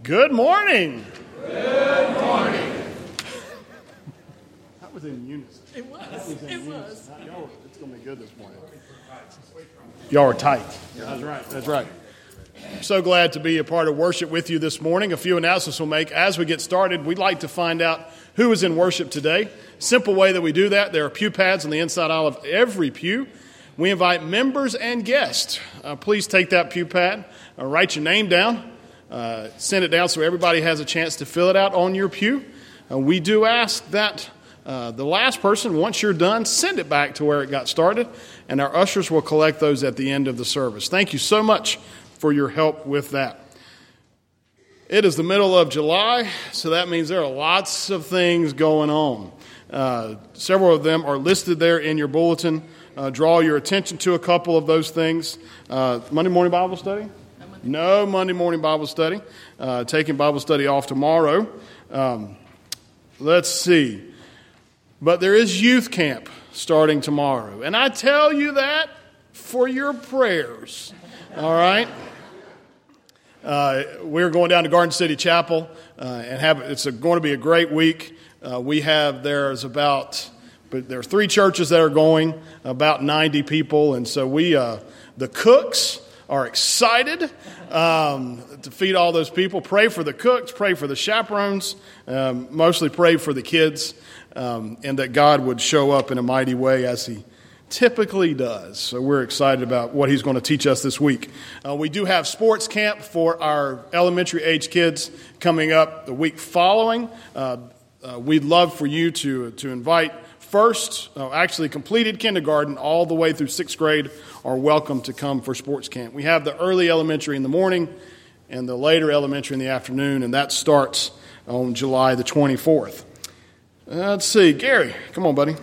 Good morning. Good morning. That was in unison. It was. It was. It's going to be good this morning. Y'all are tight. That's right. That's right. I'm so glad to be a part of worship with you this morning. A few announcements we'll make. As we get started, we'd like to find out who is in worship today. Simple way that we do that, there are pew pads on the inside aisle of every pew. We invite members and guests. Please take that pew pad, write your name down, send it down so everybody has a chance to fill it out on your pew. We do ask that the last person, once you're done, send it back to where it got started, and our ushers will collect those at the end of the service. Thank you so much for your help with that. It is the middle of July, so that means there are lots of things going on. Several of them are listed there in your bulletin. Draw your attention to a couple of those things. Monday morning Bible study? No Monday morning Bible study. Taking Bible study off tomorrow. Let's see. But there is youth camp starting tomorrow. And I tell you that for your prayers. All right? We're going down to Garden City Chapel and it's going to be a great week. There are 3 churches that are going, about 90 people, and so the cooks are excited to feed all those people. Pray for the cooks, pray for the chaperones, mostly pray for the kids, and that God would show up in a mighty way as He typically does. So we're excited about what He's going to teach us this week. We do have sports camp for our elementary age kids coming up the week following. We'd love for you to invite completed kindergarten all the way through 6th grade are welcome to come for sports camp. We have the early elementary in the morning and the later elementary in the afternoon, and that starts on July the 24th. Let's see. Gary, come on, buddy.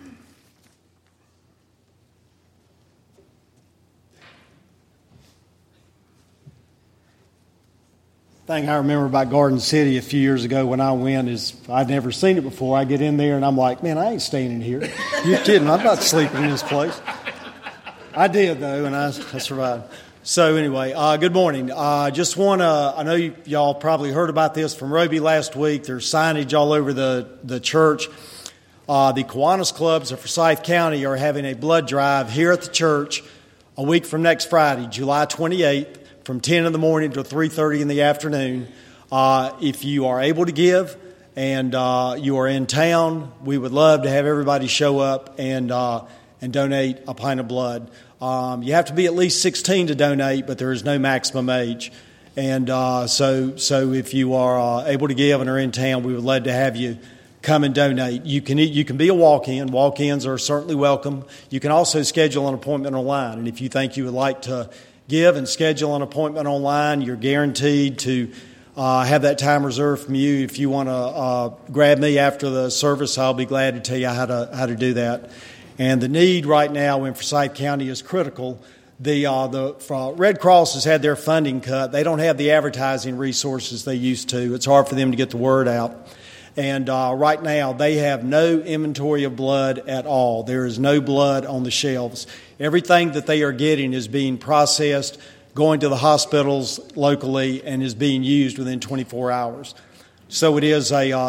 Thing I remember about Garden City a few years ago when I went is I'd never seen it before. I get in there and I'm like, man, I ain't staying in here. You're kidding. I'm not sleeping in this place. I did, though, and I survived. So anyway, good morning. I know y'all probably heard about this from Roby last week. There's signage all over the church. The Kiwanis Clubs of Forsyth County are having a blood drive here at the church a week from next Friday, July 28th. From 10 in the morning to 3:30 in the afternoon. If you are able to give and you are in town, we would love to have everybody show up and donate a pint of blood. You have to be at least 16 to donate, but there is no maximum age. And so if you are able to give and are in town, we would love to have you come and donate. You can be a walk-in. Walk-ins are certainly welcome. You can also schedule an appointment online. And if you think you would like to give and schedule an appointment online, you're guaranteed to have that time reserved from you. If you want to grab me after the service, I'll be glad to tell you how to do that. And the need right now in Forsyth County is critical. The Red Cross has had their funding cut. They don't have the advertising resources they used to. It's hard for them to get the word out. And right now, they have no inventory of blood at all. There is no blood on the shelves. Everything that they are getting is being processed, going to the hospitals locally, and is being used within 24 hours. So it is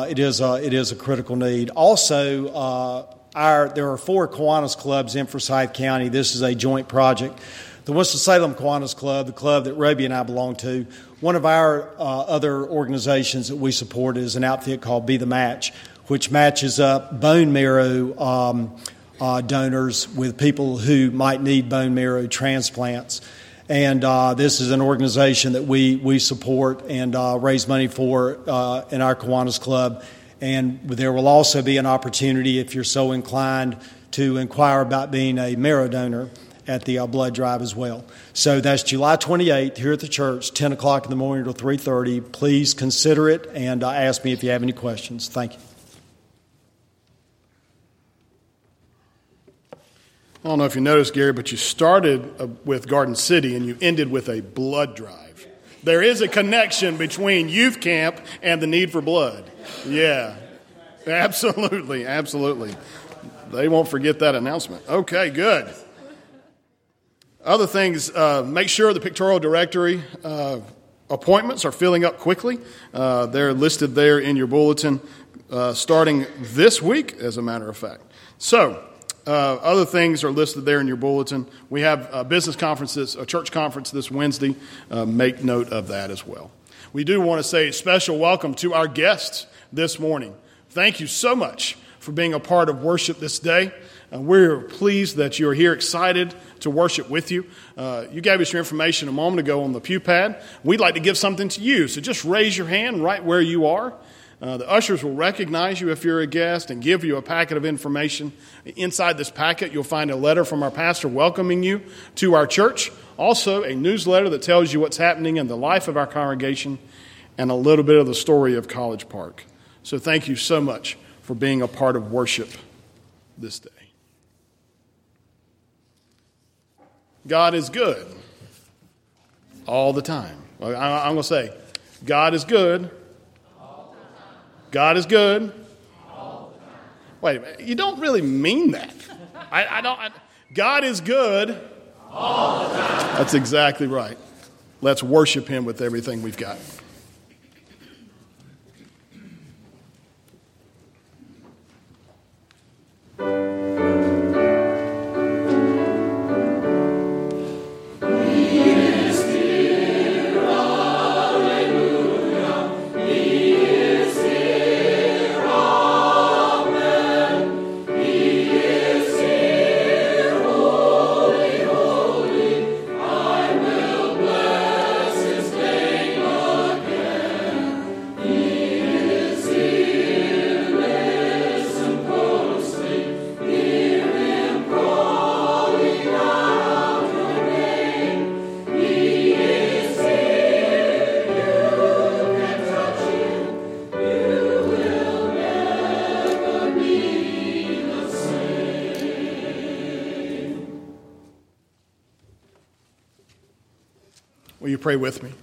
a critical need. Also, there are 4 Kiwanis Clubs in Forsyth County. This is a joint project. The Winston-Salem Kiwanis Club, the club that Roby and I belong to, one of our other organizations that we support is an outfit called Be the Match, which matches up bone marrow donors with people who might need bone marrow transplants. And this is an organization that we support and raise money for in our Kiwanis Club. And there will also be an opportunity, if you're so inclined, to inquire about being a marrow donor at the blood drive as well. So that's July 28th here at the church, 10 o'clock in the morning to 3:30. Please consider it and ask me if you have any questions. Thank you. I don't know if you noticed, Gary, but you started with Garden City and you ended with a blood drive. There is a connection between youth camp and the need for blood. Yeah, absolutely, absolutely. They won't forget that announcement. Okay, good. Other things, make sure the pictorial directory appointments are filling up quickly. They're listed there in your bulletin starting this week, as a matter of fact. So, other things are listed there in your bulletin. We have a business conferences, a church conference this Wednesday. Make note of that as well. We do want to say a special welcome to our guests this morning. Thank you so much for being a part of worship this day. We're pleased that you're here, excited to worship with you. You gave us your information a moment ago on the pew pad. We'd like to give something to you, so just raise your hand right where you are. The ushers will recognize you if you're a guest and give you a packet of information. Inside this packet, you'll find a letter from our pastor welcoming you to our church. Also, a newsletter that tells you what's happening in the life of our congregation and a little bit of the story of College Park. So thank you so much for being a part of worship this day. God is good all the time. I'm going to say, God is good. God is good. Wait a minute. You don't really mean that. God is good all the time. That's exactly right. Let's worship him with everything we've got. Will you pray with me?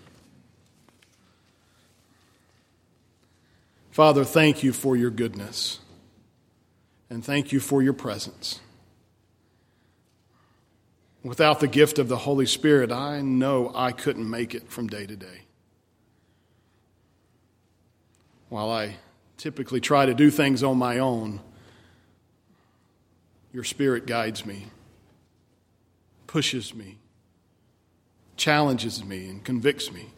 Father, thank you for your goodness, and thank you for your presence. Without the gift of the Holy Spirit, I know I couldn't make it from day to day. While I typically try to do things on my own, your Spirit guides me, pushes me, challenges me, and convicts me.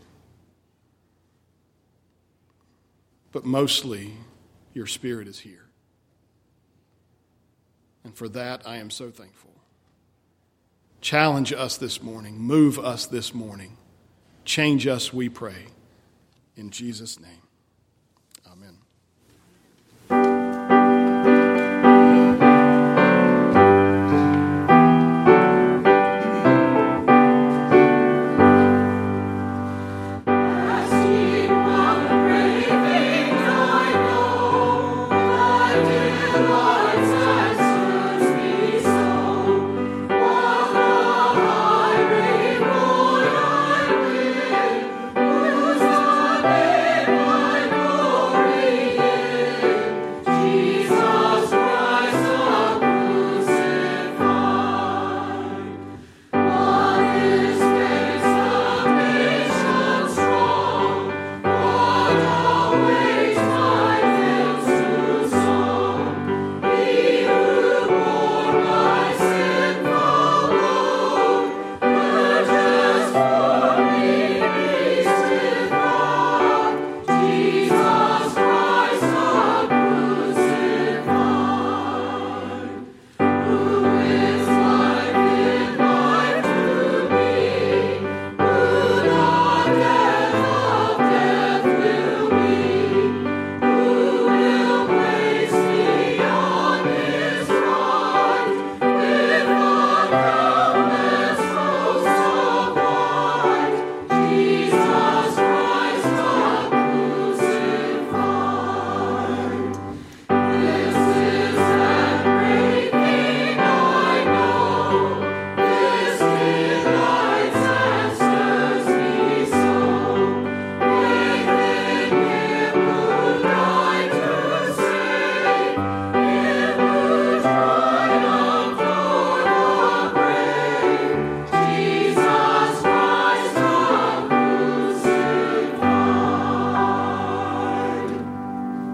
But mostly, your Spirit is here. And for that, I am so thankful. Challenge us this morning. Move us this morning. Change us, we pray. In Jesus' name, amen. Bye.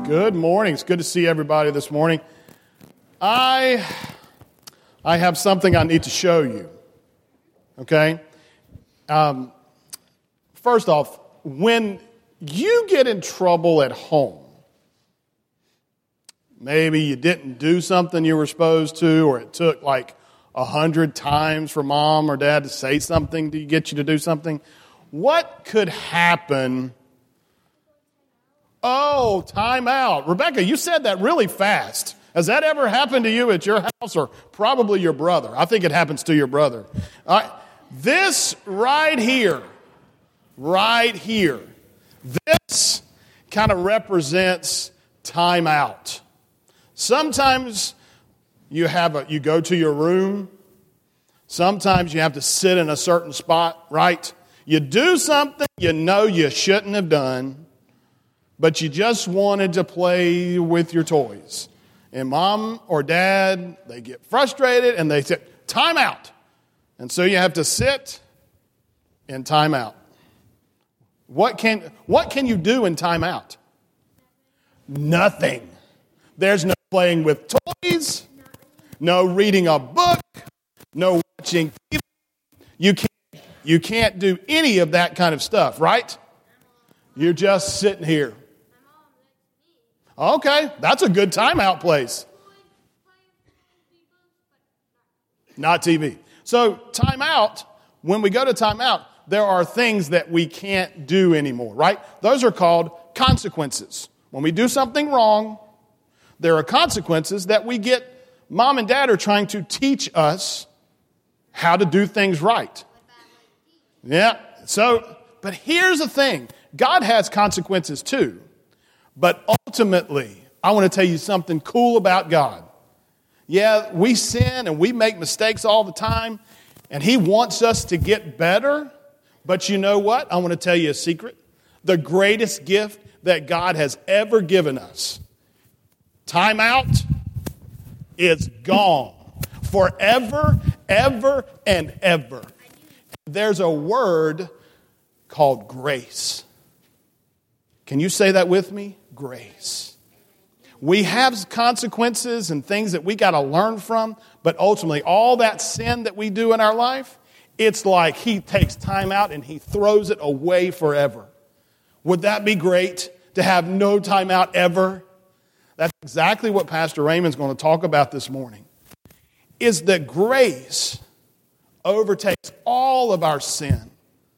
Good morning. It's good to see everybody this morning. I have something I need to show you. Okay? First off, when you get in trouble at home, maybe you didn't do something you were supposed to, or it took like 100 times for mom or dad to say something to get you to do something, what could happen? Oh, time out. Rebecca, you said that really fast. Has that ever happened to you at your house, or probably your brother? I think it happens to your brother. This right here, this kind of represents time out. Sometimes you go to your room. Sometimes you have to sit in a certain spot, right? You do something you know you shouldn't have done, but you just wanted to play with your toys. And mom or dad, they get frustrated and they say, time out. And so you have to sit in time out. What can you do in time out? Nothing. There's no playing with toys, no reading a book, no watching TV. You can't do any of that kind of stuff, right? You're just sitting here. Okay, that's a good timeout place. Not TV. So timeout, when we go to timeout, there are things that we can't do anymore, right? Those are called consequences. When we do something wrong, there are consequences that we get. Mom and dad are trying to teach us how to do things right. Yeah, but here's the thing. God has consequences too. But ultimately, I want to tell you something cool about God. Yeah, we sin and we make mistakes all the time, and He wants us to get better. But you know what? I want to tell you a secret. The greatest gift that God has ever given us, time out, is gone forever, ever, and ever. There's a word called grace. Can you say that with me? Grace. We have consequences and things that we got to learn from, but ultimately all that sin that we do in our life, it's like He takes time out and He throws it away forever. Would that be great to have no time out ever? That's exactly what Pastor Raymond's going to talk about this morning, is that grace overtakes all of our sin.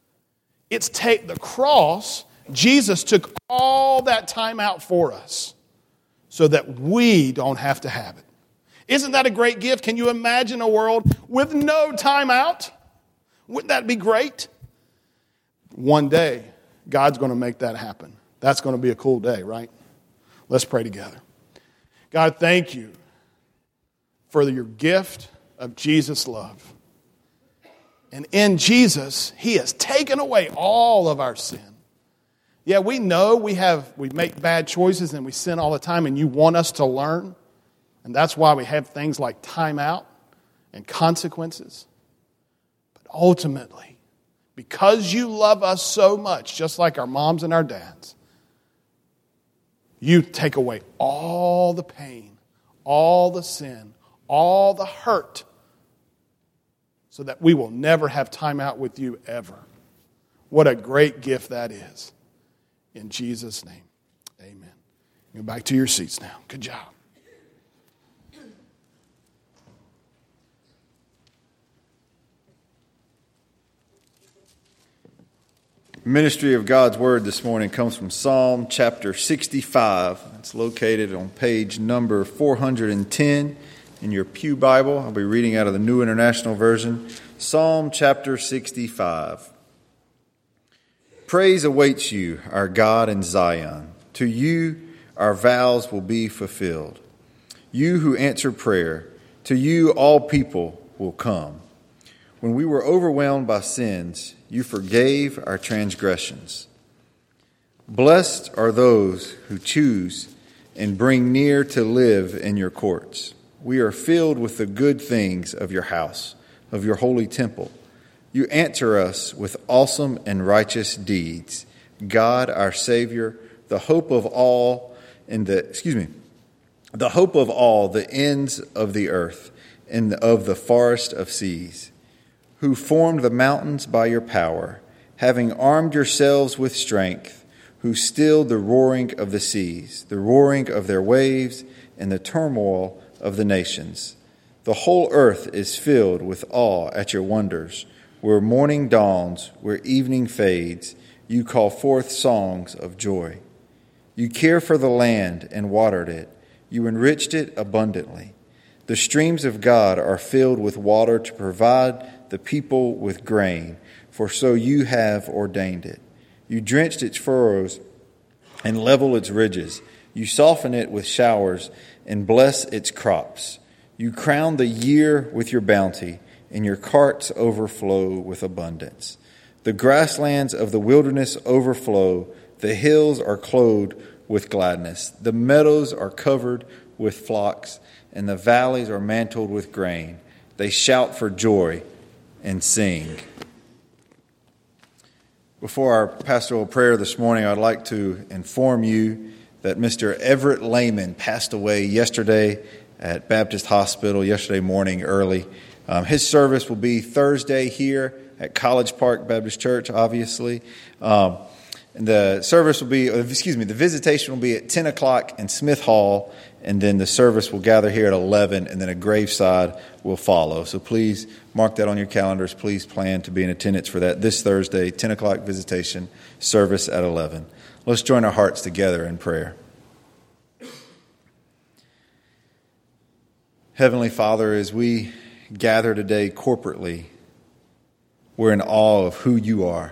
The cross, Jesus took all that time out for us so that we don't have to have it. Isn't that a great gift? Can you imagine a world with no time out? Wouldn't that be great? One day, God's going to make that happen. That's going to be a cool day, right? Let's pray together. God, thank you for your gift of Jesus' love. And in Jesus, He has taken away all of our sin. Yeah, we know we make bad choices and we sin all the time, and you want us to learn. And that's why we have things like time out and consequences. But ultimately, because you love us so much, just like our moms and our dads, you take away all the pain, all the sin, all the hurt, so that we will never have time out with you ever. What a great gift that is. In Jesus' name, amen. Go back to your seats now. Good job. Ministry of God's Word this morning comes from Psalm chapter 65. It's located on page number 410 in your Pew Bible. I'll be reading out of the New International Version. Psalm chapter 65. Praise awaits you, our God in Zion. To you, our vows will be fulfilled. You who answer prayer, to you all people will come. When we were overwhelmed by sins, you forgave our transgressions. Blessed are those who choose and bring near to live in your courts. We are filled with the good things of your house, of your holy temple. You answer us with awesome and righteous deeds. God, our Savior, the hope of all, the hope of all the ends of the earth and of the forest of seas, who formed the mountains by your power, having armed yourselves with strength, who stilled the roaring of the seas, the roaring of their waves, and the turmoil of the nations. The whole earth is filled with awe at your wonders. Where morning dawns, where evening fades, you call forth songs of joy. You care for the land and watered it. You enriched it abundantly. The streams of God are filled with water to provide the people with grain, for so you have ordained it. You drenched its furrows and level its ridges. You soften it with showers and bless its crops. You crown the year with your bounty, and your carts overflow with abundance. The grasslands of the wilderness overflow. The hills are clothed with gladness. The meadows are covered with flocks, and the valleys are mantled with grain. They shout for joy and sing. Before our pastoral prayer this morning, I'd like to inform you that Mr. Everett Lehman passed away yesterday at Baptist Hospital, yesterday morning early. His service will be Thursday here at College Park Baptist Church, obviously. And the service will be, the visitation will be at 10 o'clock in Smith Hall, and then the service will gather here at 11, and then a graveside will follow. So please mark that on your calendars. Please plan to be in attendance for that this Thursday, 10 o'clock visitation, service at 11. Let's join our hearts together in prayer. Heavenly Father, as we gather today corporately, we're in awe of who you are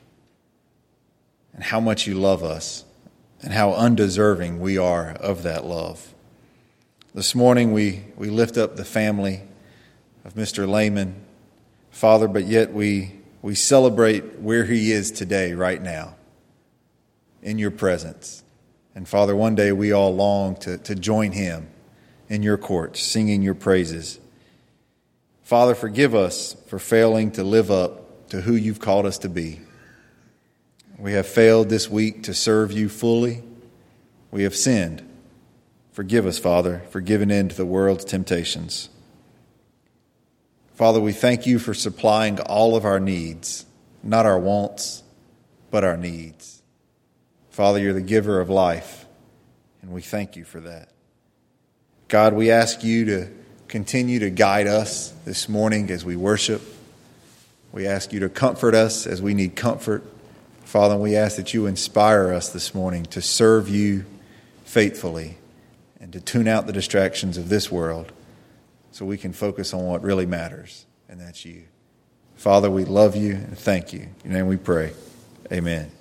and how much you love us and how undeserving we are of that love. This morning we lift up the family of Mr. Lehman, Father, but yet we celebrate where he is today, right now, in your presence. And Father, one day we all long to join him in your courts, singing your praises. Father, forgive us for failing to live up to who you've called us to be. We have failed this week to serve you fully. We have sinned. Forgive us, Father, for giving in to the world's temptations. Father, we thank you for supplying all of our needs, not our wants, but our needs. Father, you're the giver of life, and we thank you for that. God, we ask you to continue to guide us this morning as we worship. We ask you to comfort us as we need comfort. Father, we ask that you inspire us this morning to serve you faithfully and to tune out the distractions of this world so we can focus on what really matters, and that's you. Father, we love you and thank you. In your name we pray. Amen.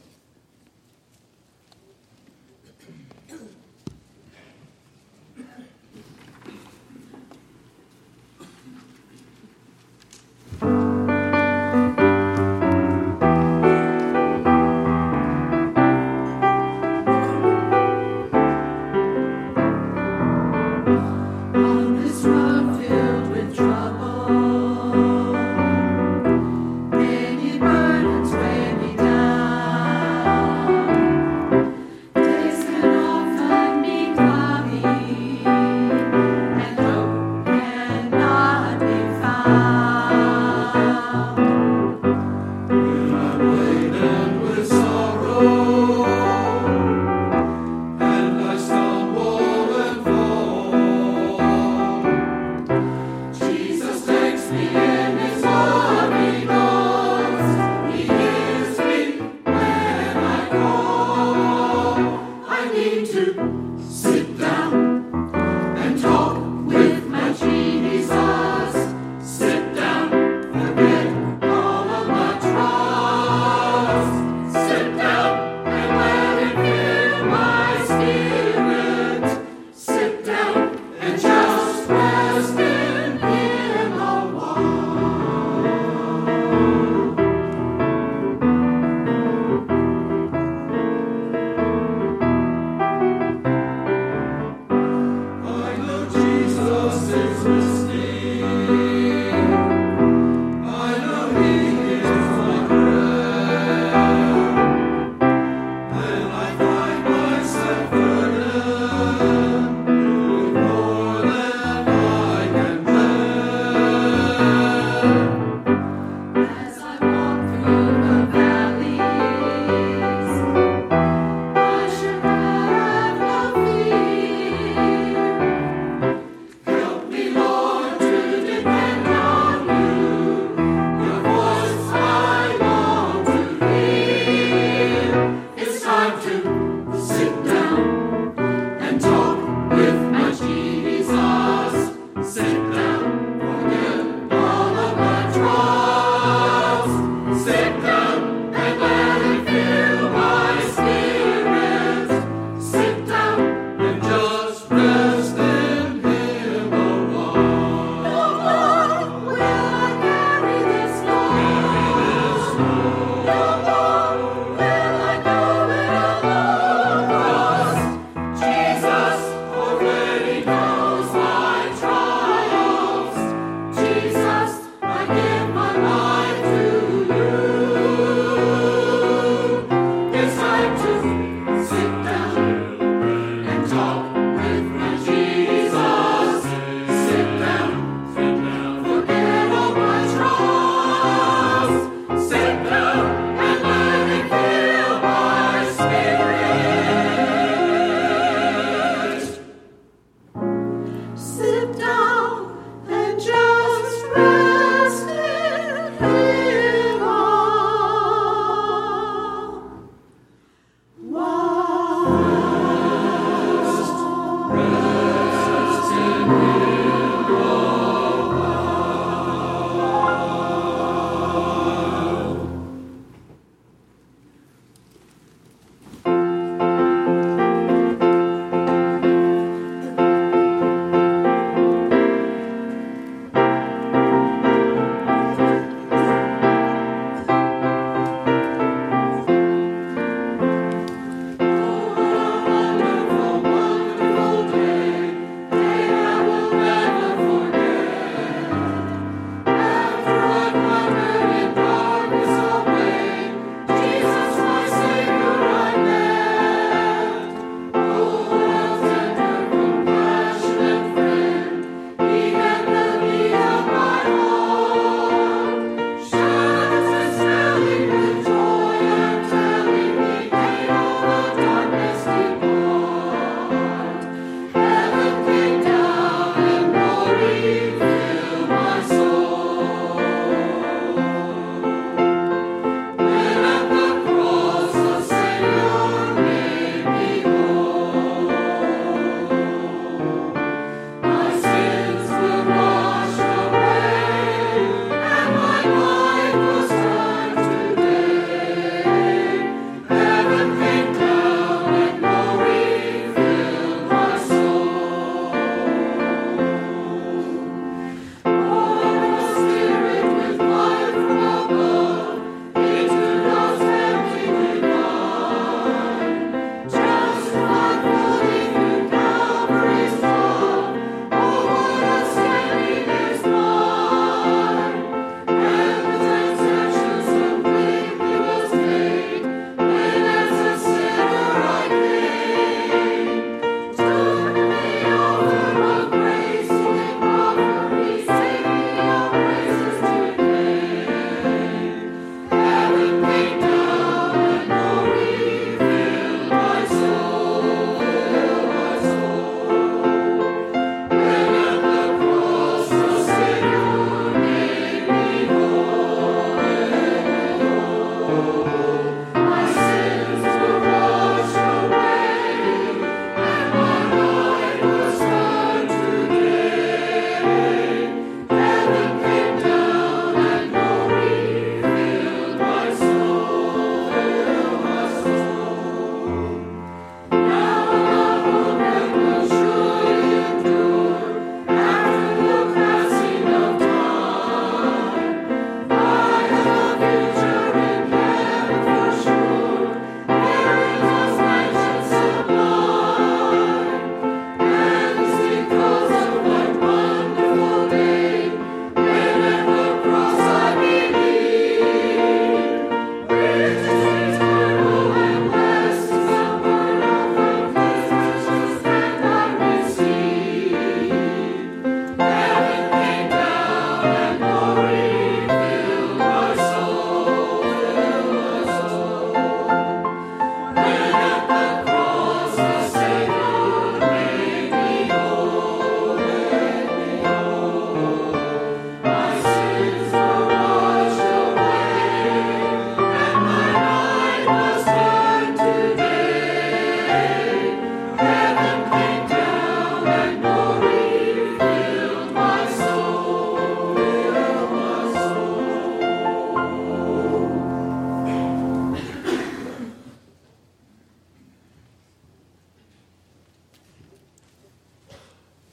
Many burdens weigh me down.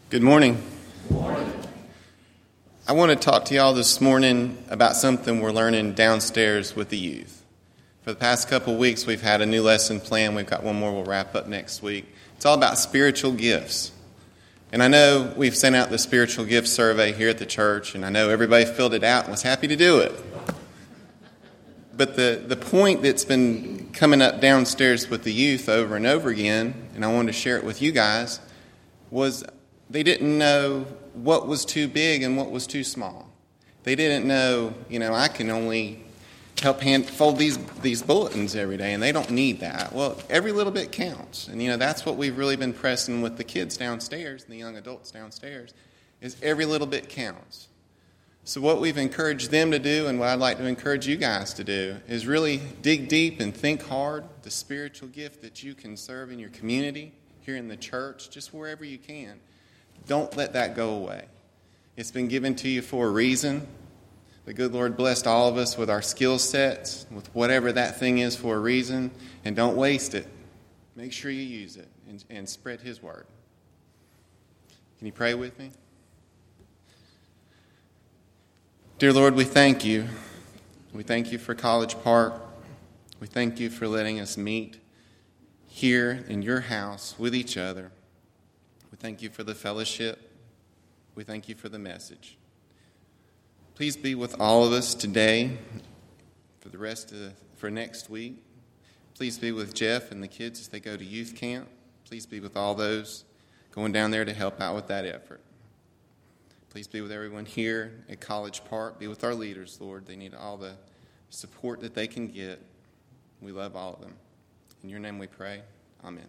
Good morning. I want to talk to y'all this morning about something we're learning downstairs with the youth. For the past couple of weeks, we've had a new lesson plan. We've got one more we'll wrap up next week. It's all about spiritual gifts. And I know we've sent out the spiritual gift survey here at the church, and I know everybody filled it out and was happy to do it. But the point that's been coming up downstairs with the youth over and over again, and I wanted to share it with you guys, was they didn't know what was too big and what was too small. They didn't know, I can only help fold these bulletins every day, and they don't need that. Well, every little bit counts. And, that's what we've really been pressing with the kids downstairs and the young adults downstairs, is every little bit counts. So what we've encouraged them to do, and what I'd like to encourage you guys to do, is really dig deep and think hard the spiritual gift that you can serve in your community, here in the church, just wherever you can. Don't let that go away. It's been given to you for a reason. The good Lord blessed all of us with our skill sets, with whatever that thing is for a reason, and don't waste it. Make sure you use it and spread His word. Can you pray with me? Dear Lord, we thank you. We thank you for College Park. We thank you for letting us meet here in your house with each other. We thank you for the fellowship. We thank you for the message. Please be with all of us today for next week. Please be with Jeff and the kids as they go to youth camp. Please be with all those going down there to help out with that effort. Please be with everyone here at College Park. Be with our leaders, Lord. They need all the support that they can get. We love all of them. In your name we pray. Amen.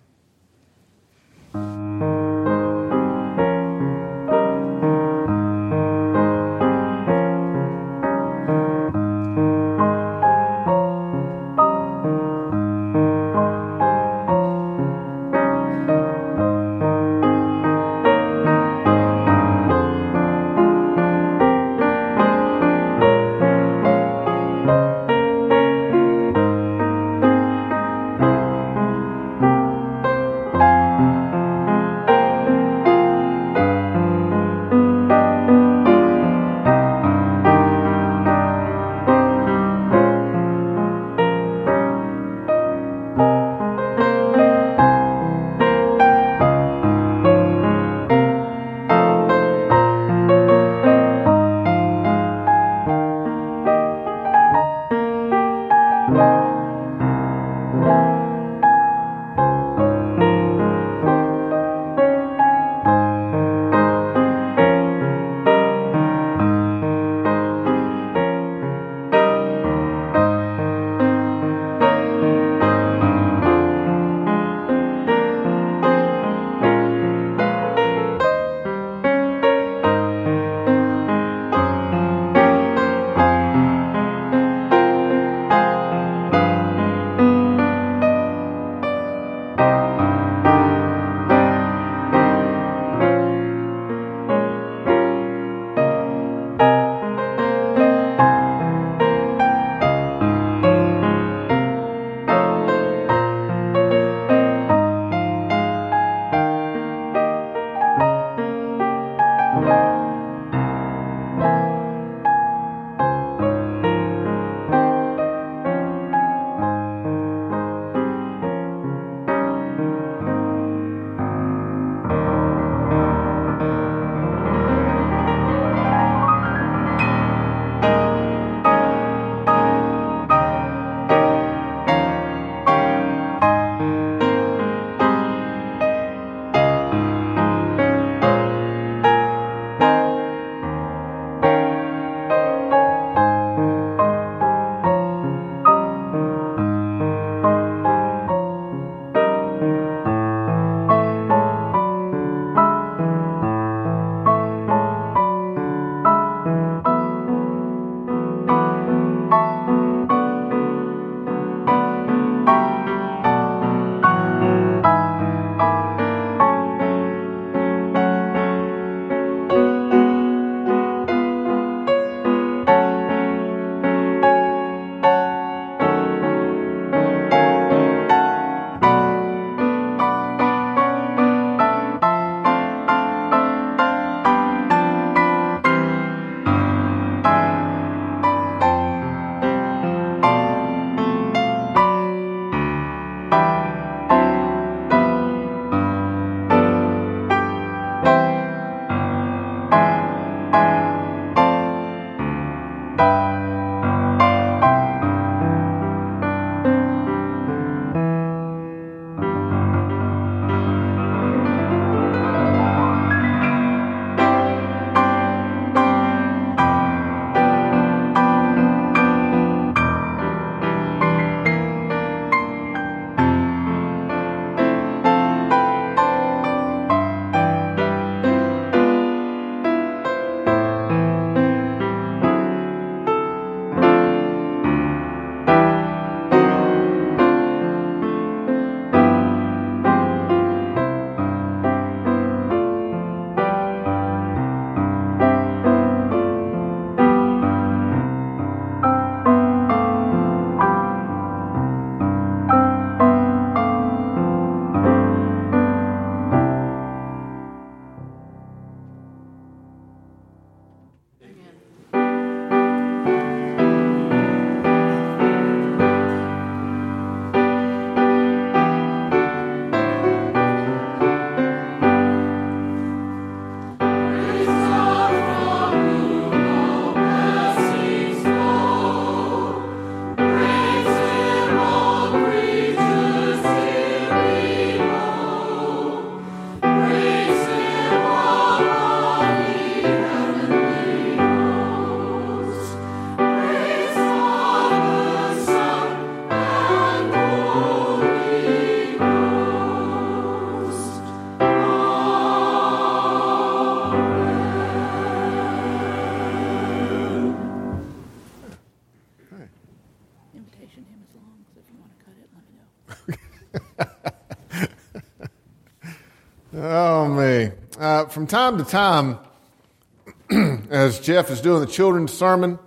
Oh, me. From time to time, as Jeff is doing the children's sermon,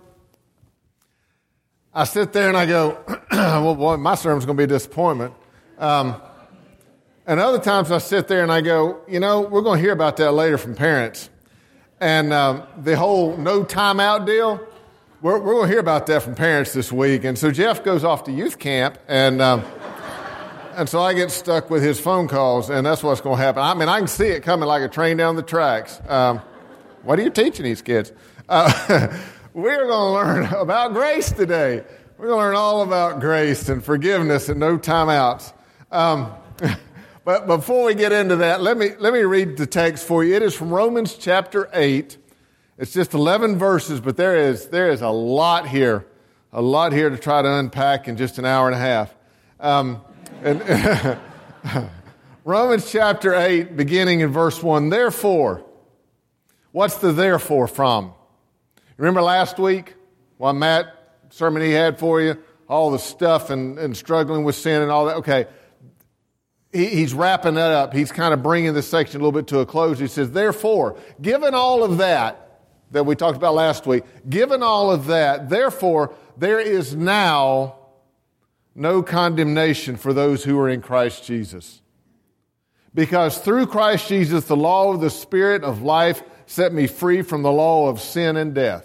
I sit there and I go, well, boy, my sermon's going to be a disappointment. And other times I sit there and I go, we're going to hear about that later from parents. And the whole no timeout deal, we're going to hear about that from parents this week. And so Jeff goes off to youth camp, and so I get stuck with his phone calls, and that's what's going to happen. I mean, I can see it coming like a train down the tracks. What are you teaching these kids? We're going to learn about grace today. We're going to learn all about grace and forgiveness and no timeouts. But before we get into that, let me read the text for you. It is from Romans chapter 8. It's just 11 verses, but there is a lot here to try to unpack in just an hour and a half. And Romans chapter 8, beginning in verse 1. Therefore, what's the therefore from? Remember last week, while Matt, sermon he had for you, all the stuff and struggling with sin and all that? Okay, he's wrapping that up. He's kind of bringing this section a little bit to a close. He says, therefore, given all of that we talked about last week, given all of that, therefore, there is now no condemnation for those who are in Christ Jesus. Because through Christ Jesus, the law of the Spirit of life set me free from the law of sin and death.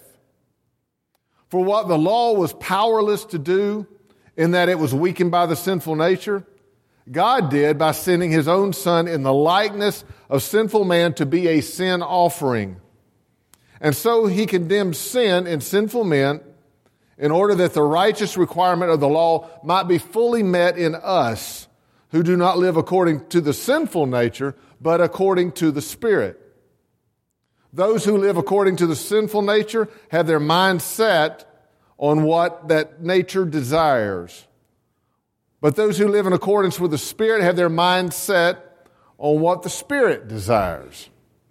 For what the law was powerless to do, in that it was weakened by the sinful nature, God did by sending His own Son in the likeness of sinful man to be a sin offering. And so He condemned sin in sinful men in order that the righteous requirement of the law might be fully met in us who do not live according to the sinful nature, but according to the Spirit. Those who live according to the sinful nature have their mind set on what that nature desires. But those who live in accordance with the Spirit have their mind set on what the Spirit desires.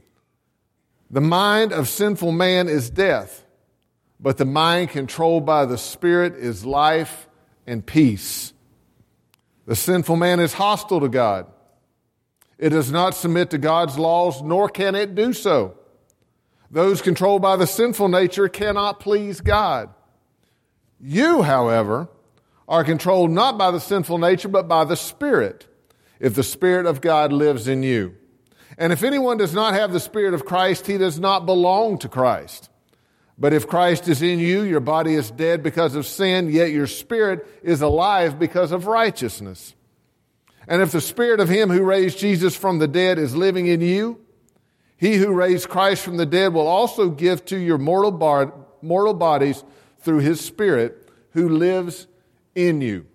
The mind of sinful man is death, but the mind controlled by the Spirit is life and peace. The sinful man is hostile to God. It does not submit to God's laws, nor can it do so. Those controlled by the sinful nature cannot please God. You, however, are controlled not by the sinful nature, but by the Spirit, if the Spirit of God lives in you. And if anyone does not have the Spirit of Christ, he does not belong to Christ. But if Christ is in you, your body is dead because of sin, yet your spirit is alive because of righteousness. And if the Spirit of Him who raised Jesus from the dead is living in you, He who raised Christ from the dead will also give to your mortal bodies through His Spirit who lives in you.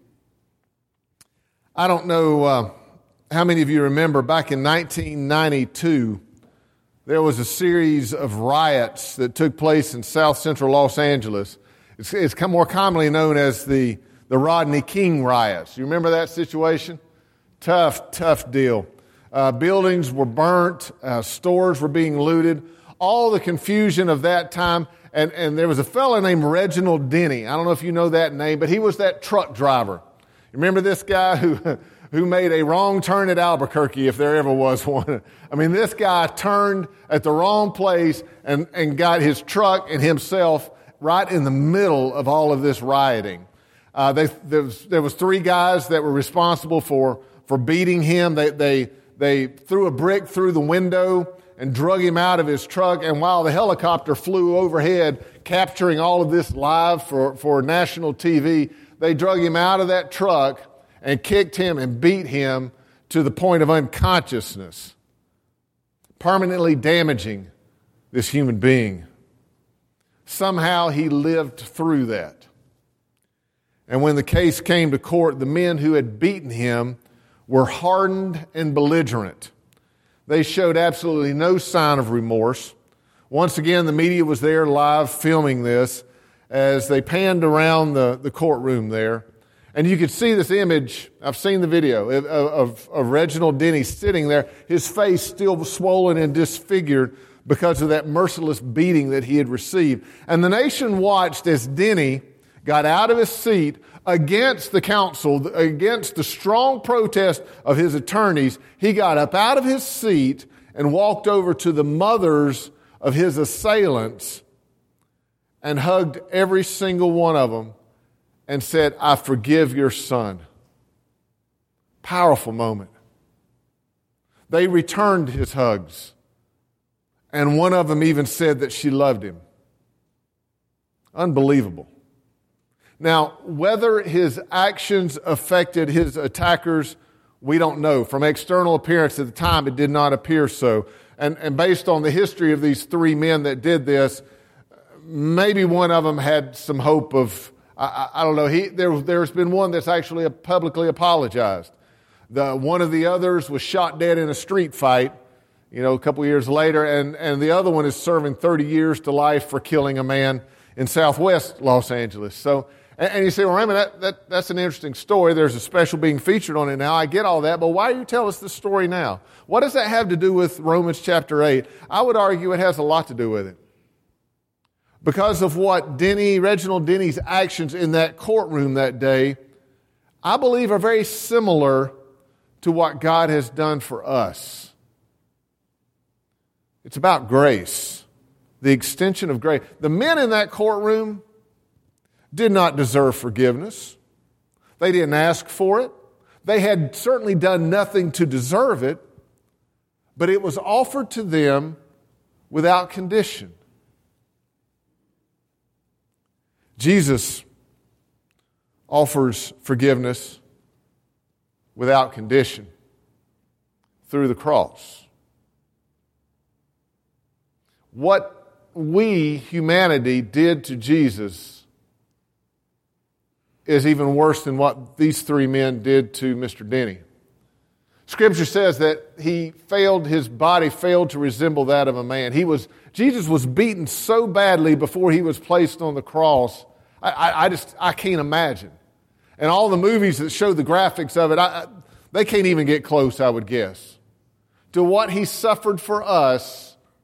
I don't know how many of you remember back in 1992, there was a series of riots that took place in south central Los Angeles. It's more commonly known as the Rodney King riots. You remember that situation? Tough deal. Buildings were burnt, stores were being looted, all the confusion of that time. And there was a fellow named Reginald Denny. I don't know if you know that name, but he was that truck driver. You remember this guy who made a wrong turn at Albuquerque, if there ever was one? I mean, this guy turned at the wrong place and got his truck and himself right in the middle of all of this rioting. There was 3 guys that were responsible for beating him. They threw a brick through the window and drug him out of his truck. And while the helicopter flew overhead, capturing all of this live for national TV, they drug him out of that truck and kicked him and beat him to the point of unconsciousness, permanently damaging this human being. Somehow he lived through that. And when the case came to court, the men who had beaten him were hardened and belligerent. They showed absolutely no sign of remorse. Once again, the media was there live filming this as they panned around the courtroom there. And you could see this image, I've seen the video, of Reginald Denny sitting there, his face still swollen and disfigured because of that merciless beating that he had received. And the nation watched as Denny got out of his seat, against the counsel, against the strong protest of his attorneys, he got up out of his seat and walked over to the mothers of his assailants and hugged every single one of them and said, "I forgive your son." Powerful moment. They returned his hugs. And one of them even said that she loved him. Unbelievable. Now, whether his actions affected his attackers, we don't know. From external appearance at the time, it did not appear so. And based on the history of these three men that did this, maybe one of them had some hope of, I don't know, there's been one that's actually publicly apologized. One of the others was shot dead in a street fight, a couple years later, and the other one is serving 30 years to life for killing a man in southwest Los Angeles. So, and you say, well, Raymond, that's an interesting story. There's a special being featured on it now. I get all that, but why do you tell us this story now? What does that have to do with Romans chapter 8? I would argue it has a lot to do with it. Because of what Reginald Denny's actions in that courtroom that day, I believe are very similar to what God has done for us. It's about grace, the extension of grace. The men in that courtroom did not deserve forgiveness. They didn't ask for it. They had certainly done nothing to deserve it, but it was offered to them without condition. Jesus offers forgiveness without condition through the cross. What we, humanity, did to Jesus is even worse than what these three men did to Mr. Denny. Scripture says that his body failed to resemble that of a man. Jesus was beaten so badly before he was placed on the cross. I can't imagine. And all the movies that show the graphics of it, they can't even get close, I would guess, to what he suffered for us.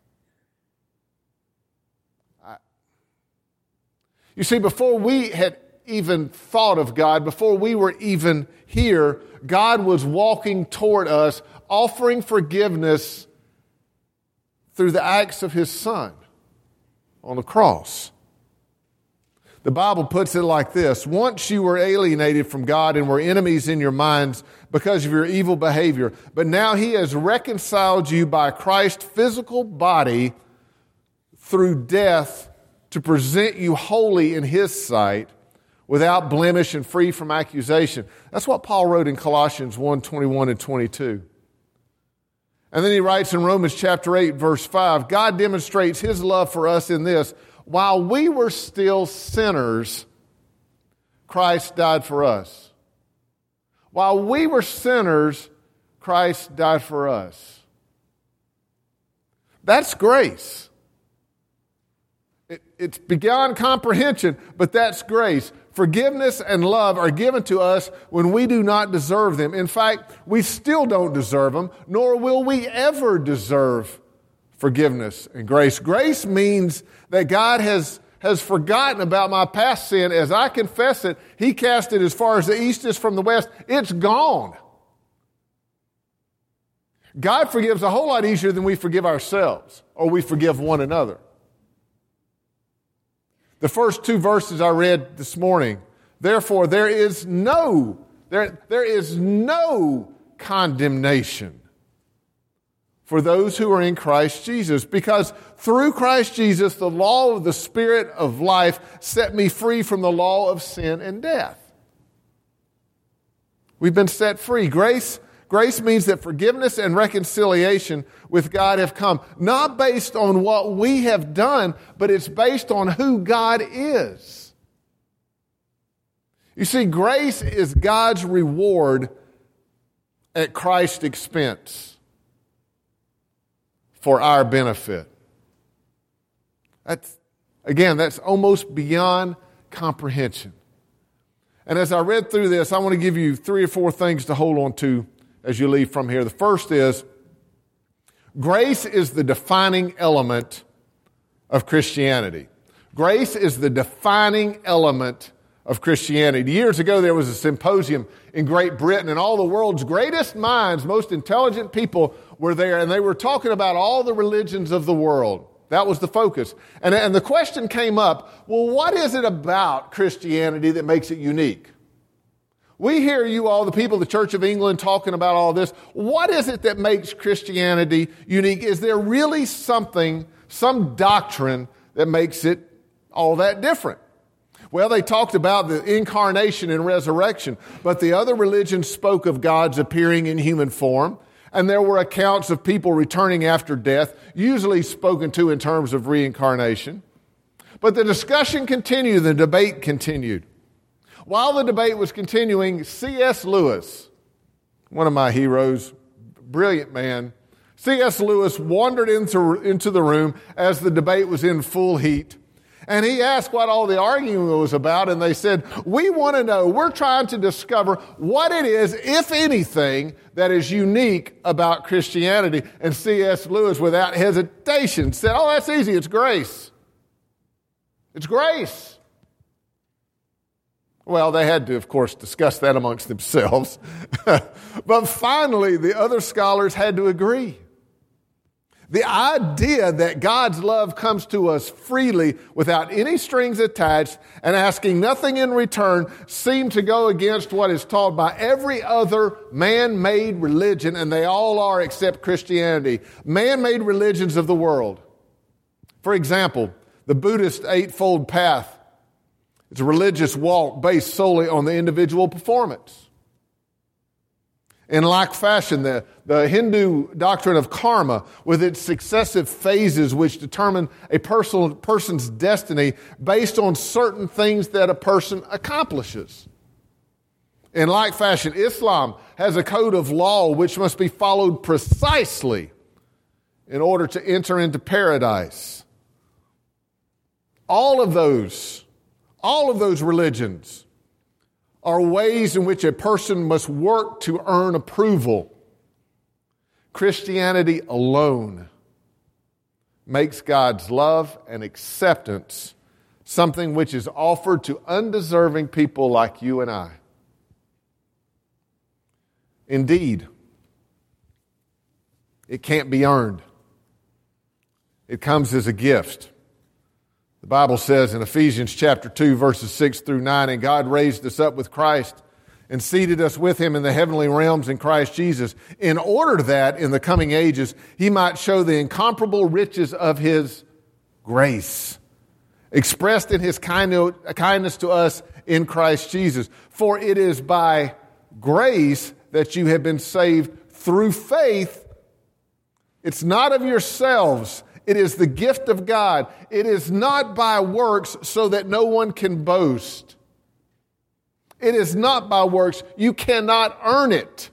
You see, before we had even thought of God, before we were even here, God was walking toward us, offering forgiveness through the acts of His Son on the cross. The Bible puts it like this: once you were alienated from God and were enemies in your minds because of your evil behavior, but now He has reconciled you by Christ's physical body through death to present you holy in His sight, without blemish and free from accusation. That's what Paul wrote in Colossians 1:21 and 22. And then he writes in Romans chapter 8, verse 5, God demonstrates His love for us in this: while we were still sinners, Christ died for us. While we were sinners, Christ died for us. That's grace. It's beyond comprehension, but that's grace. Forgiveness and love are given to us when we do not deserve them. In fact, we still don't deserve them, nor will we ever deserve forgiveness and grace. Grace means that God has forgotten about my past sin. As I confess it, He cast it as far as the east is from the west. It's gone. God forgives a whole lot easier than we forgive ourselves or we forgive one another. The first two verses I read this morning, therefore there is no condemnation for those who are in Christ Jesus, because through Christ Jesus the law of the Spirit of life set me free from the law of sin and death. We've been set free. Grace means that forgiveness and reconciliation with God have come, not based on what we have done, but it's based on who God is. You see, grace is God's reward at Christ's expense for our benefit. That's almost beyond comprehension. And as I read through this, I want to give you 3 or 4 things to hold on to as you leave from here. The first is, grace is the defining element of Christianity. Grace is the defining element of Christianity. Years ago, there was a symposium in Great Britain, and all the world's greatest minds, most intelligent people were there, and they were talking about all the religions of the world. That was the focus. And the question came up, well, what is it about Christianity that makes it unique? We hear you all, the people of the Church of England, talking about all this. What is it that makes Christianity unique? Is there really something, some doctrine that makes it all that different? Well, they talked about the incarnation and resurrection, but the other religions spoke of God's appearing in human form, and there were accounts of people returning after death, usually spoken to in terms of reincarnation. But the discussion continued, the debate continued. While the debate was continuing, C.S. Lewis, one of my heroes, brilliant man, C.S. Lewis wandered into the room as the debate was in full heat. And he asked what all the arguing was about, and they said, we want to know, we're trying to discover what it is, if anything, that is unique about Christianity. And C.S. Lewis, without hesitation, said, oh, that's easy, it's grace. It's grace. Well, they had to, of course, discuss that amongst themselves. But finally, the other scholars had to agree. The idea that God's love comes to us freely without any strings attached and asking nothing in return seemed to go against what is taught by every other man-made religion, and they all are except Christianity, man-made religions of the world. For example, the Buddhist Eightfold Path. It's a religious walk based solely on the individual performance. In like fashion, the Hindu doctrine of karma, with its successive phases which determine a person's destiny based on certain things that a person accomplishes. In like fashion, Islam has a code of law which must be followed precisely in order to enter into paradise. All of those religions are ways in which a person must work to earn approval. Christianity alone makes God's love and acceptance something which is offered to undeserving people like you and I. Indeed, it can't be earned. It comes as a gift. The Bible says in Ephesians chapter 2, verses 6 through 9, and God raised us up with Christ and seated us with Him in the heavenly realms in Christ Jesus, in order that in the coming ages He might show the incomparable riches of His grace, expressed in His kindness to us in Christ Jesus. For it is by grace that you have been saved through faith. It's not of yourselves. It is the gift of God. It is not by works so that no one can boast. It is not by works. You cannot earn it.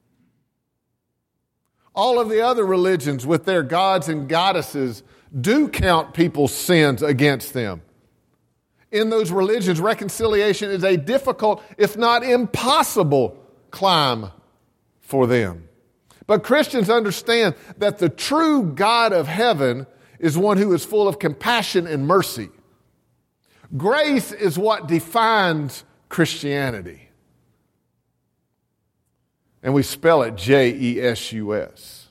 All of the other religions with their gods and goddesses do count people's sins against them. In those religions, reconciliation is a difficult, if not impossible, climb for them. But Christians understand that the true God of heaven is one who is full of compassion and mercy. Grace is what defines Christianity. And we spell it J-E-S-U-S.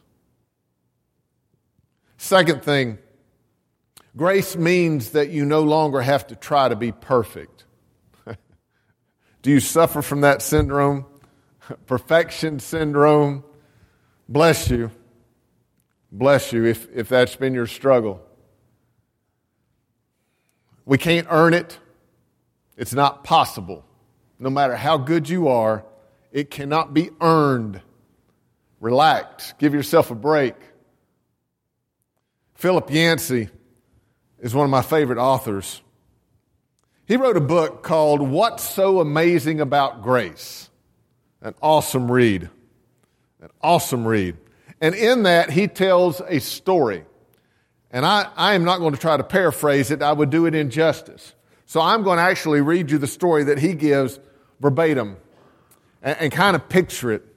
Second thing, grace means that you no longer have to try to be perfect. Do you suffer from that syndrome? Perfection syndrome? Bless you. Bless you if that's been your struggle. We can't earn it. It's not possible. No matter how good you are, it cannot be earned. Relax. Give yourself a break. Philip Yancey is one of my favorite authors. He wrote a book called What's So Amazing About Grace? An awesome read. An awesome read. And in that, he tells a story. And I am not going to try to paraphrase it. I would do it injustice. So I'm going to actually read you the story that he gives verbatim and kind of picture it.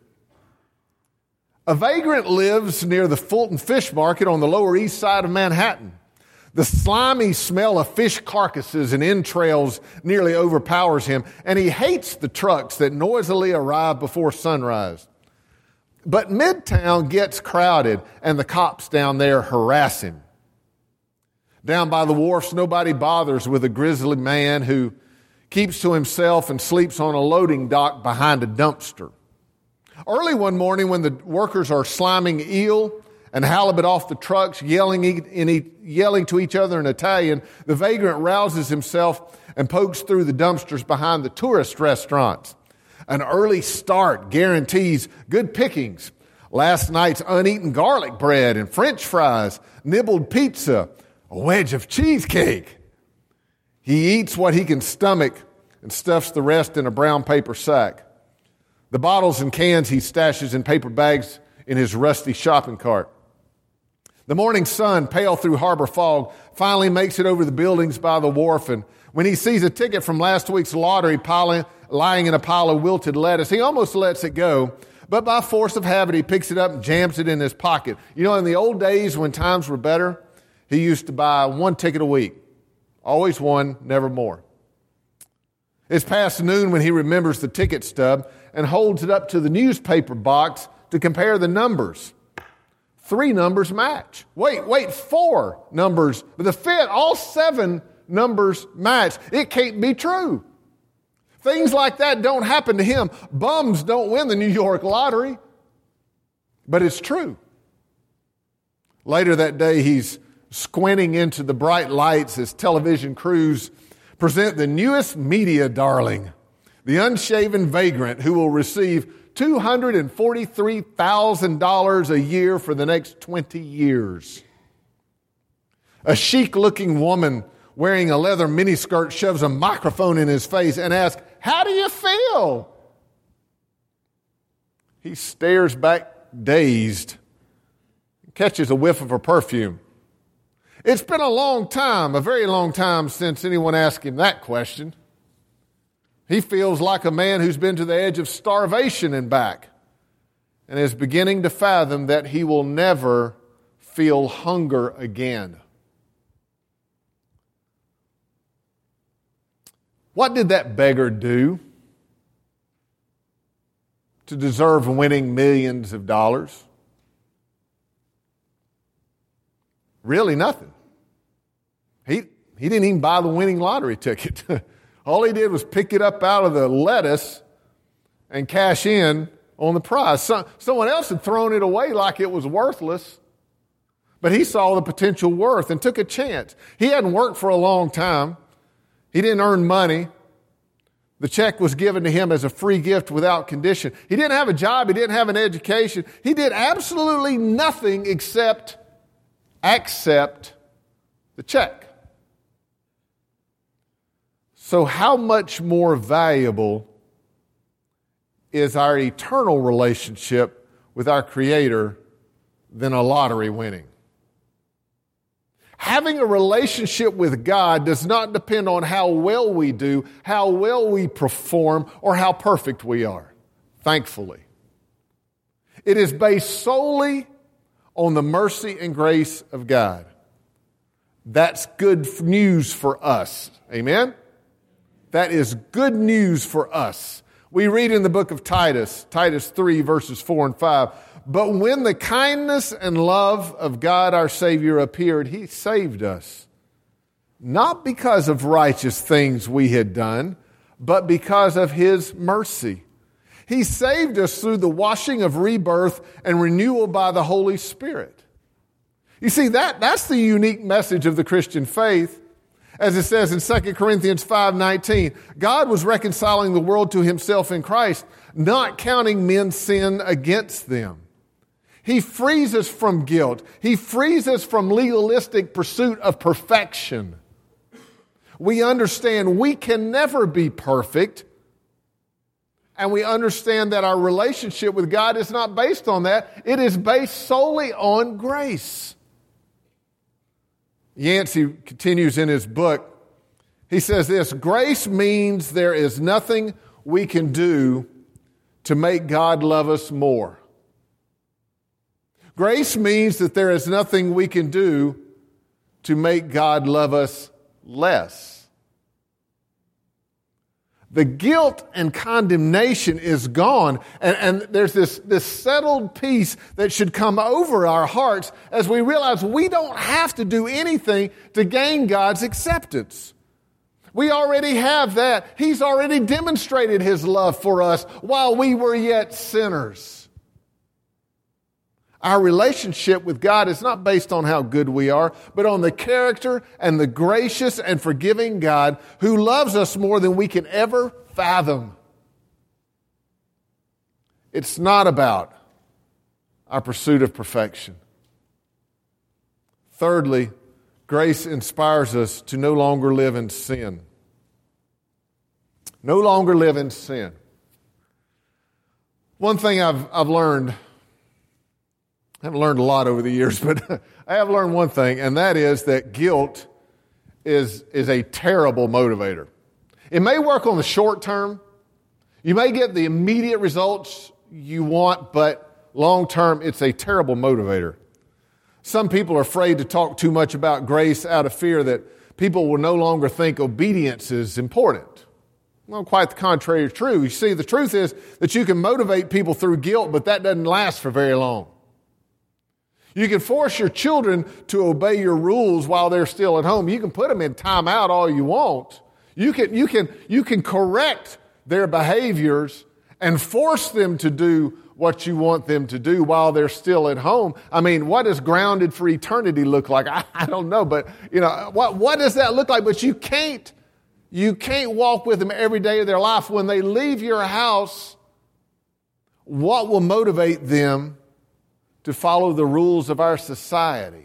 A vagrant lives near the Fulton Fish Market on the Lower East Side of Manhattan. The slimy smell of fish carcasses and entrails nearly overpowers him, and he hates the trucks that noisily arrive before sunrise. But Midtown gets crowded, and the cops down there harass him. Down by the wharfs, nobody bothers with a grizzly man who keeps to himself and sleeps on a loading dock behind a dumpster. Early one morning when the workers are sliming eel and halibut off the trucks, yelling to each other in Italian, the vagrant rouses himself and pokes through the dumpsters behind the tourist restaurants. An early start guarantees good pickings. Last night's uneaten garlic bread and French fries, nibbled pizza, a wedge of cheesecake. He eats what he can stomach and stuffs the rest in a brown paper sack. The bottles and cans he stashes in paper bags in his rusty shopping cart. The morning sun, pale through harbor fog, finally makes it over the buildings by the wharf, and when he sees a ticket from last week's lottery lying in a pile of wilted lettuce, he almost lets it go, but by force of habit, he picks it up and jams it in his pocket. You know, in the old days when times were better, he used to buy one ticket a week. Always one, never more. It's past noon when he remembers the ticket stub and holds it up to the newspaper box to compare the numbers. 3 numbers match. Wait, 4 numbers. But the fifth, all 7 numbers match. It can't be true. Things like that don't happen to him. Bums don't win the New York lottery. But it's true. Later that day, he's squinting into the bright lights as television crews present the newest media darling, the unshaven vagrant who will receive $243,000 a year for the next 20 years. A chic-looking woman wearing a leather miniskirt shoves a microphone in his face and asks, "How do you feel?" He stares back dazed, catches a whiff of her perfume. It's been a long time, a very long time since anyone asked him that question. He feels like a man who's been to the edge of starvation and back and is beginning to fathom that he will never feel hunger again. What did that beggar do to deserve winning millions of dollars? Really nothing. He didn't even buy the winning lottery ticket. All he did was pick it up out of the lettuce and cash in on the prize. Someone else had thrown it away like it was worthless, but he saw the potential worth and took a chance. He hadn't worked for a long time. He didn't earn money. The check was given to him as a free gift without condition. He didn't have a job. He didn't have an education. He did absolutely nothing except accept the check. So how much more valuable is our eternal relationship with our Creator than a lottery winning? Having a relationship with God does not depend on how well we do, how well we perform, or how perfect we are, thankfully. It is based solely on the mercy and grace of God. That's good news for us. Amen? That is good news for us. We read in the book of Titus 3, verses 4 and 5, "But when the kindness and love of God our Savior appeared, He saved us, not because of righteous things we had done, but because of His mercy. He saved us through the washing of rebirth and renewal by the Holy Spirit." You see, that's the unique message of the Christian faith. As it says in 2 Corinthians 5:19, God was reconciling the world to Himself in Christ, not counting men's sin against them. He frees us from guilt. He frees us from legalistic pursuit of perfection. We understand we can never be perfect, and we understand that our relationship with God is not based on that. It is based solely on grace. Yancey continues in his book. He says this: grace means there is nothing we can do to make God love us more. Grace means that there is nothing we can do to make God love us less. The guilt and condemnation is gone, and there's this settled peace that should come over our hearts as we realize we don't have to do anything to gain God's acceptance. We already have that. He's already demonstrated His love for us while we were yet sinners. Our relationship with God is not based on how good we are, but on the character and the gracious and forgiving God who loves us more than we can ever fathom. It's not about our pursuit of perfection. Thirdly, grace inspires us to no longer live in sin. No longer live in sin. One thing I've learned, I haven't learned a lot over the years, but I have learned one thing, and that is that guilt is a terrible motivator. It may work on the short term. You may get the immediate results you want, but long term, it's a terrible motivator. Some people are afraid to talk too much about grace out of fear that people will no longer think obedience is important. Well, quite the contrary is true. You see, the truth is that you can motivate people through guilt, but that doesn't last for very long. You can force your children to obey your rules while they're still at home. You can put them in timeout all you want. You can correct their behaviors and force them to do what you want them to do while they're still at home. I mean, what does grounded for eternity look like? I don't know, but what does that look like? But you can't walk with them every day of their life. When they leave your house, what will motivate them to follow the rules of our society?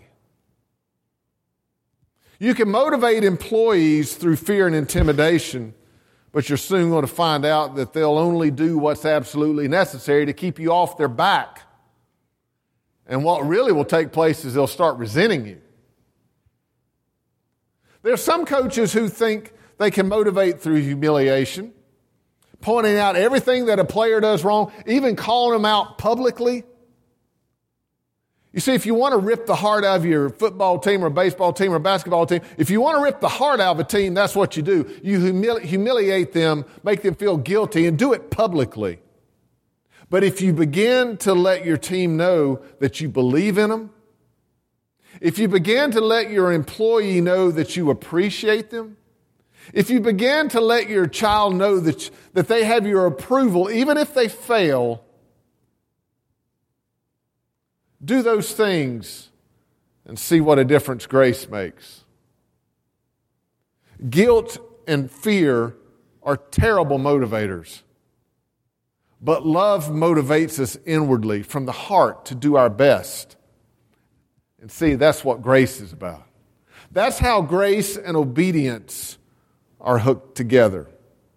You can motivate employees through fear and intimidation, but you're soon going to find out that they'll only do what's absolutely necessary to keep you off their back. And what really will take place is they'll start resenting you. There are some coaches who think they can motivate through humiliation, pointing out everything that a player does wrong, even calling them out publicly. You see, if you want to rip the heart out of your football team or baseball team or basketball team, if you want to rip the heart out of a team, that's what you do. You humiliate them, make them feel guilty, and do it publicly. But if you begin to let your team know that you believe in them, if you begin to let your employee know that you appreciate them, if you begin to let your child know that they have your approval, even if they fail, do those things and see what a difference grace makes. Guilt and fear are terrible motivators, but love motivates us inwardly from the heart to do our best. And see, that's what grace is about. That's how grace and obedience are hooked together.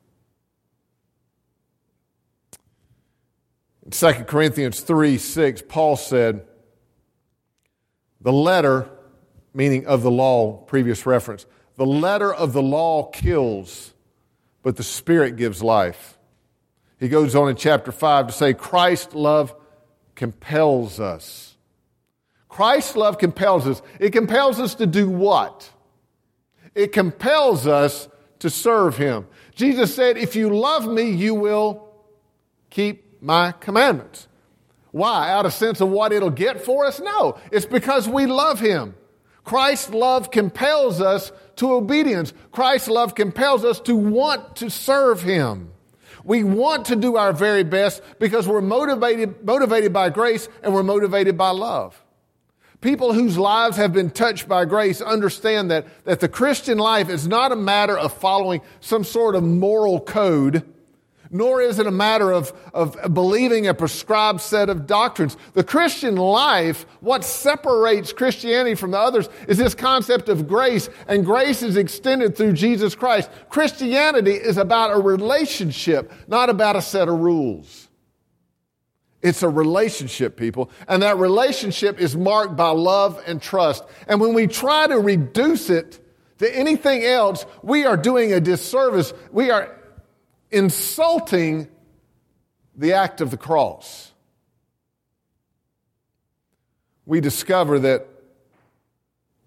In 2 Corinthians 3:6, Paul said, the letter, meaning of the law, previous reference, the letter of the law kills, but the Spirit gives life. He goes on in chapter 5 to say, Christ's love compels us. Christ's love compels us. It compels us to do what? It compels us to serve Him. Jesus said, if you love me, you will keep my commandments. Why? Out of sense of what it'll get for us? No, it's because we love Him. Christ's love compels us to obedience. Christ's love compels us to want to serve Him. We want to do our very best because we're motivated by grace and we're motivated by love. People whose lives have been touched by grace understand that the Christian life is not a matter of following some sort of moral code, nor is it a matter of believing a prescribed set of doctrines. The Christian life, what separates Christianity from the others, is this concept of grace, and grace is extended through Jesus Christ. Christianity is about a relationship, not about a set of rules. It's a relationship, people, and that relationship is marked by love and trust. And when we try to reduce it to anything else, we are doing a disservice. We are insulting the act of the cross. We discover that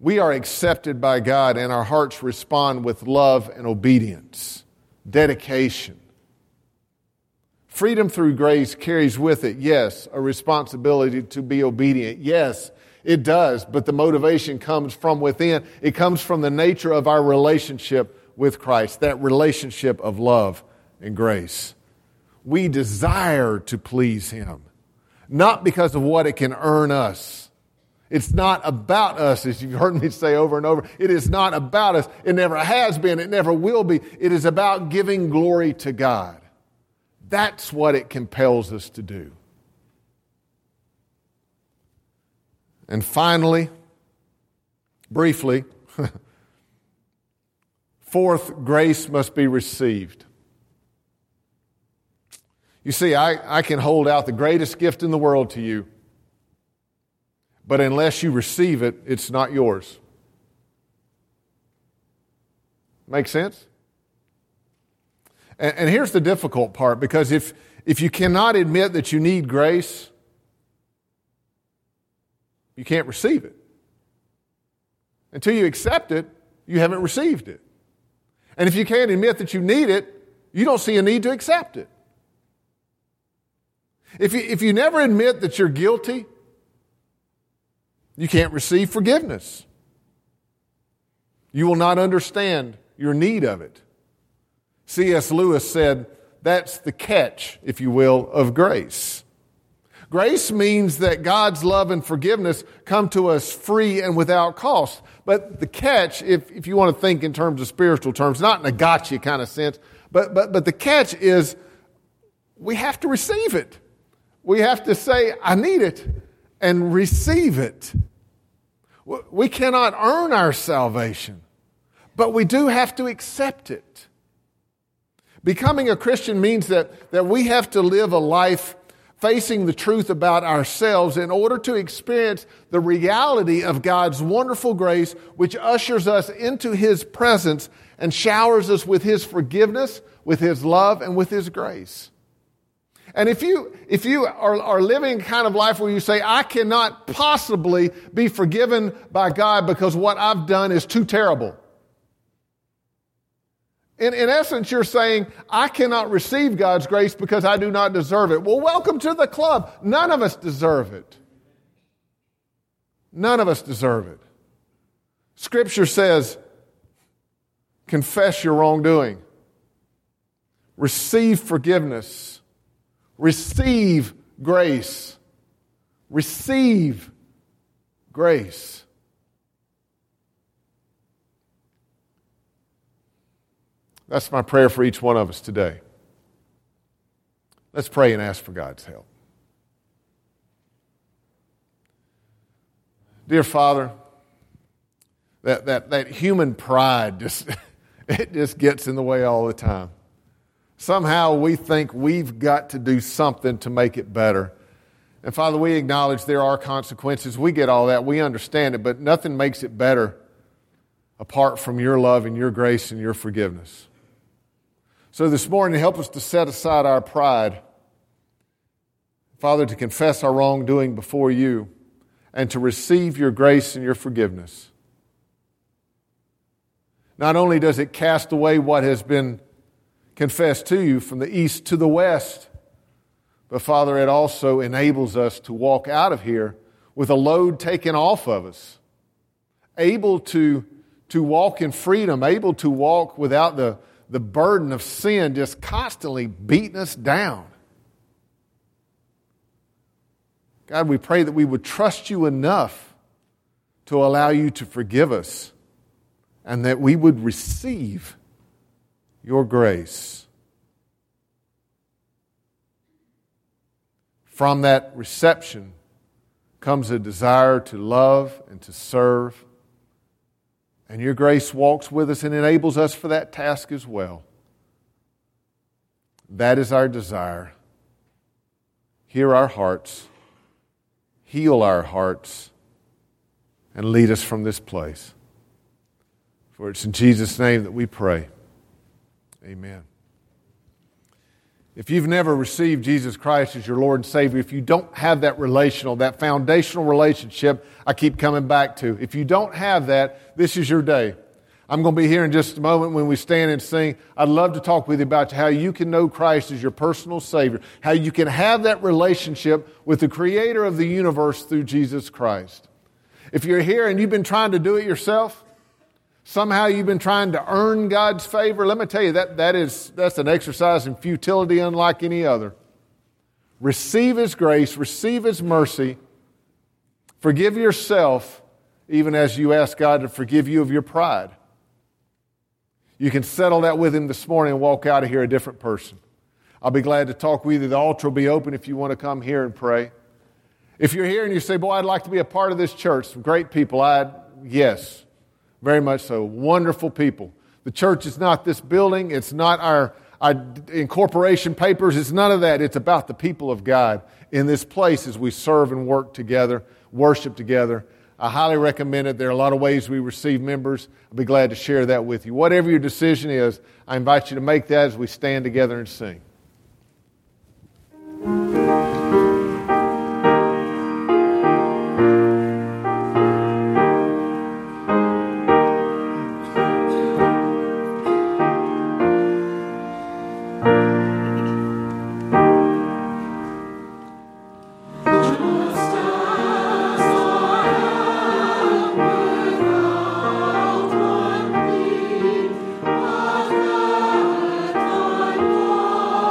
we are accepted by God and our hearts respond with love and obedience, dedication. Freedom through grace carries with it, yes, a responsibility to be obedient. Yes, it does, but the motivation comes from within. It comes from the nature of our relationship with Christ, that relationship of love and grace. We desire to please Him, not because of what it can earn us. It's not about us, as you've heard me say over and over. It is not about us. It never has been. It never will be. It is about giving glory to God. That's what it compels us to do. And finally, briefly, fourth, grace must be received. You see, I can hold out the greatest gift in the world to you, but unless you receive it, it's not yours. Make sense? And here's the difficult part, because if you cannot admit that you need grace, you can't receive it. Until you accept it, you haven't received it. And if you can't admit that you need it, you don't see a need to accept it. If you never admit that you're guilty, you can't receive forgiveness. You will not understand your need of it. C.S. Lewis said, that's the catch, if you will, of grace. Grace means that God's love and forgiveness come to us free and without cost. But the catch, if you want to think in terms of spiritual terms, not in a gotcha kind of sense, but the catch is we have to receive it. We have to say, I need it, and receive it. We cannot earn our salvation, but we do have to accept it. Becoming a Christian means that we have to live a life facing the truth about ourselves in order to experience the reality of God's wonderful grace, which ushers us into His presence and showers us with His forgiveness, with His love, and with His grace. And if you are living a kind of life where you say, I cannot possibly be forgiven by God because what I've done is too terrible. In essence, you're saying, I cannot receive God's grace because I do not deserve it. Well, welcome to the club. None of us deserve it. None of us deserve it. Scripture says, confess your wrongdoing. Receive forgiveness. Receive grace. Receive grace. That's my prayer for each one of us today. Let's pray and ask for God's help. Dear Father, that human pride just gets in the way all the time. Somehow we think we've got to do something to make it better. And Father, we acknowledge there are consequences. We get all that. We understand it, but nothing makes it better apart from your love and your grace and your forgiveness. So this morning, help us to set aside our pride, Father, to confess our wrongdoing before you and to receive your grace and your forgiveness. Not only does it cast away what has been confessed to you from the east to the west, but Father, it also enables us to walk out of here with a load taken off of us, able to walk in freedom, able to walk without the burden of sin just constantly beating us down. God, we pray that we would trust you enough to allow you to forgive us and that we would receive your grace. From that reception comes a desire to love and to serve. And your grace walks with us and enables us for that task as well. That is our desire. Hear our hearts, heal our hearts, and lead us from this place. For it's in Jesus' name that we pray. Amen. If you've never received Jesus Christ as your Lord and Savior, if you don't have that relational, that foundational relationship I keep coming back to, if you don't have that, this is your day. I'm going to be here in just a moment when we stand and sing. I'd love to talk with you about how you can know Christ as your personal Savior, how you can have that relationship with the Creator of the universe through Jesus Christ. If you're here and you've been trying to do it yourself, somehow you've been trying to earn God's favor, let me tell you, that's an exercise in futility unlike any other. Receive His grace, receive His mercy, forgive yourself even as you ask God to forgive you of your pride. You can settle that with Him this morning and walk out of here a different person. I'll be glad to talk with you. The altar will be open if you want to come here and pray. If you're here and you say, boy, I'd like to be a part of this church, some great people, yes, very much so. Wonderful people. The church is not this building. It's not our incorporation papers. It's none of that. It's about the people of God in this place as we serve and work together, worship together. I highly recommend it. There are a lot of ways we receive members. I'll be glad to share that with you. Whatever your decision is, I invite you to make that as we stand together and sing. Oh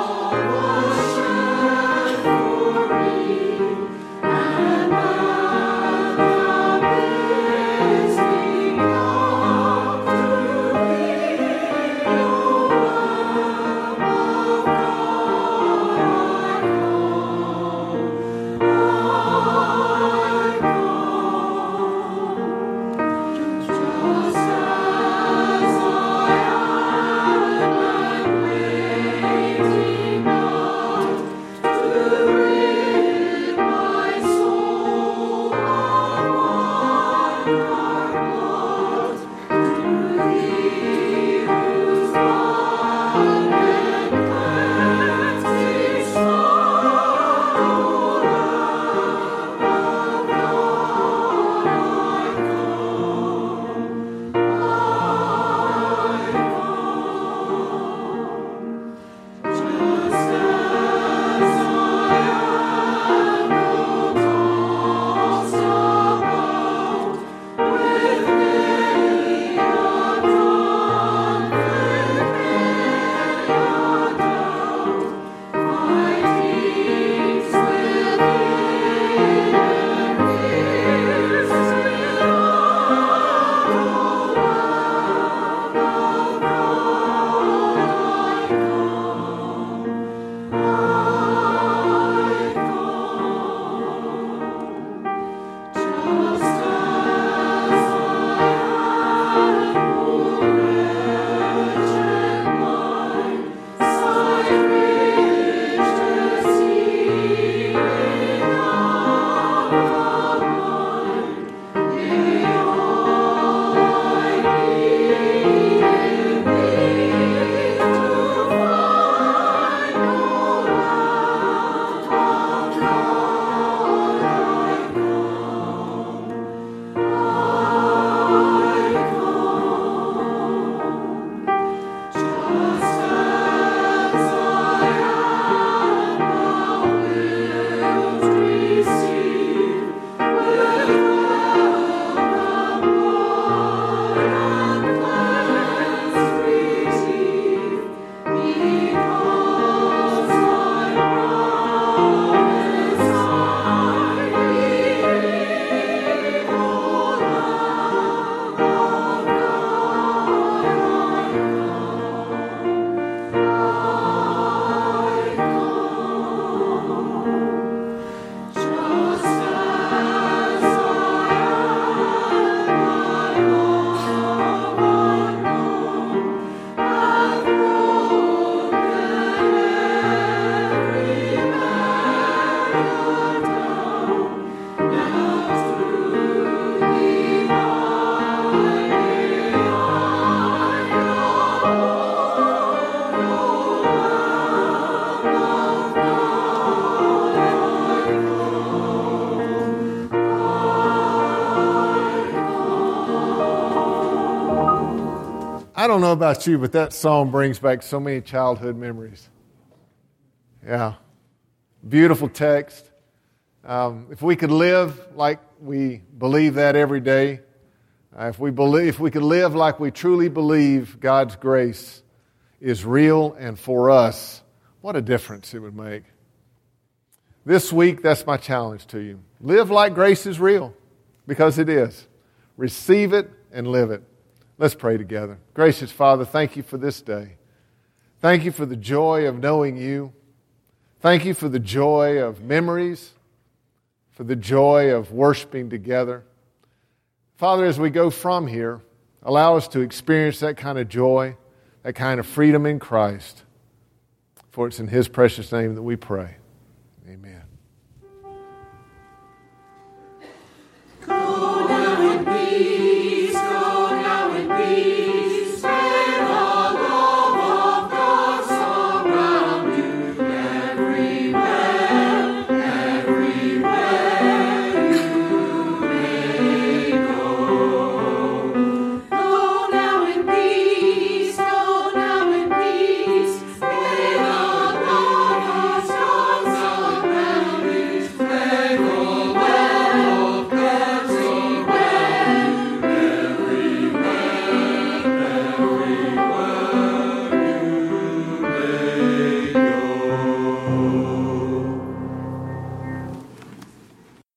don't know about you, but that song brings back so many childhood memories. Yeah. Beautiful text. If we could live like we believe that every day, if we could live like we truly believe God's grace is real and for us, what a difference it would make. This week, that's my challenge to you. Live like grace is real, because it is. Receive it and live it. Let's pray together. Gracious Father, thank you for this day. Thank you for the joy of knowing you. Thank you for the joy of memories, for the joy of worshiping together. Father, as we go from here, allow us to experience that kind of joy, that kind of freedom in Christ. For it's in His precious name that we pray. Amen.